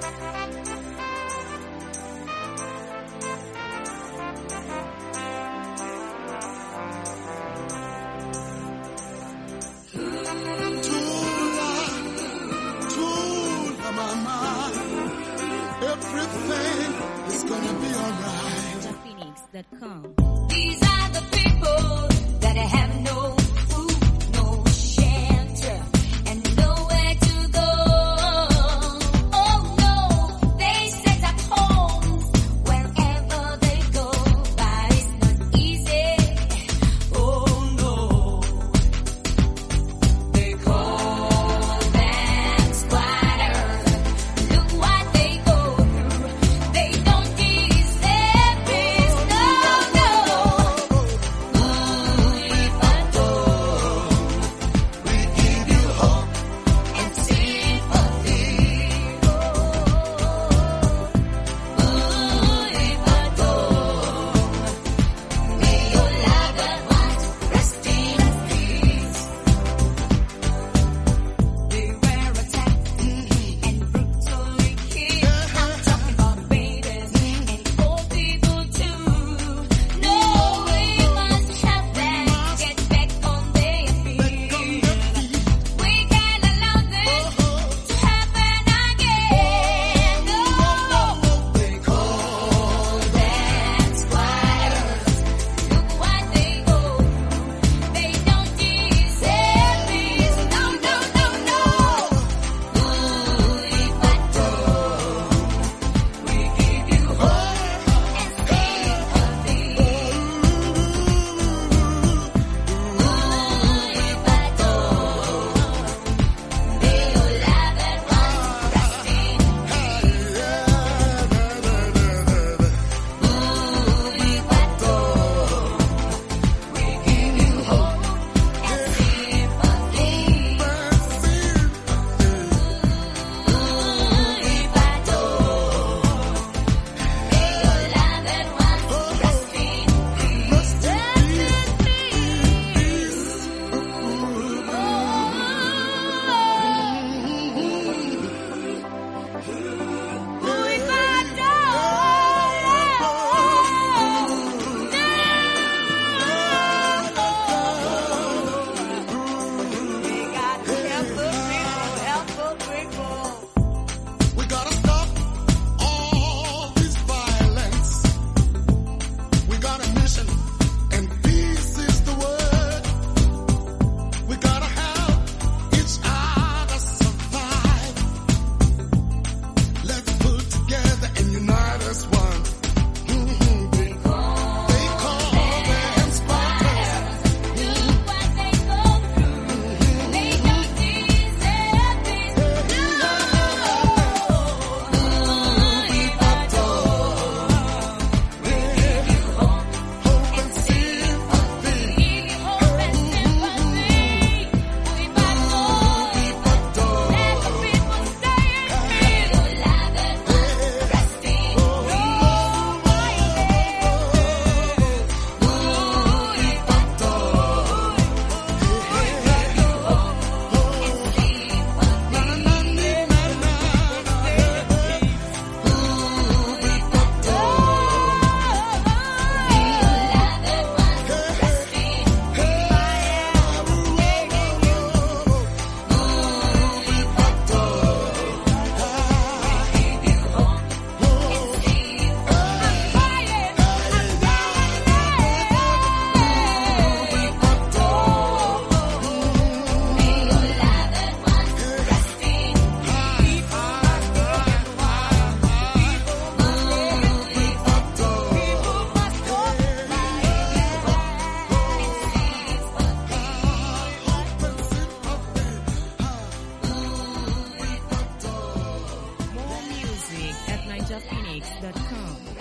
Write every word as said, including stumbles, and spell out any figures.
Everything is gonna be alright. Phoenix dot com. These are the people that have no food, no shelter, and nowhere to go. Oh no, they set up homes wherever they go, but it's not easy. Oh no, they call them squatters. Look what they go through. They don't deserve peace. No, no. We give you hope and sympathy. May your loved ones rest in peace. They were attacked and brutally killed. I'm talking about babies and old people too. No, we must help them get back on their feet. We can't allow this to happen again. No, they call them squatters. Look what they go through. They don't deserve peace. No, no, no, no. We give you hope and sympathy. May your loved ones rest in peace. We give you hope and sympathy. May your loved ones rest in peace. We gotta stop all this violence. We got a mission, and peace is the word. We gotta help each other survive. Let's pull together and unite as one. Mhm. They call them squatters. Look what they go through. They don't deserve this. No. We give you hope and sympathy. Give you hope and sympathy. We battle. Let the people stay in peace. Your loved ones rest in peace. More music at Ninja Phoenix dot com.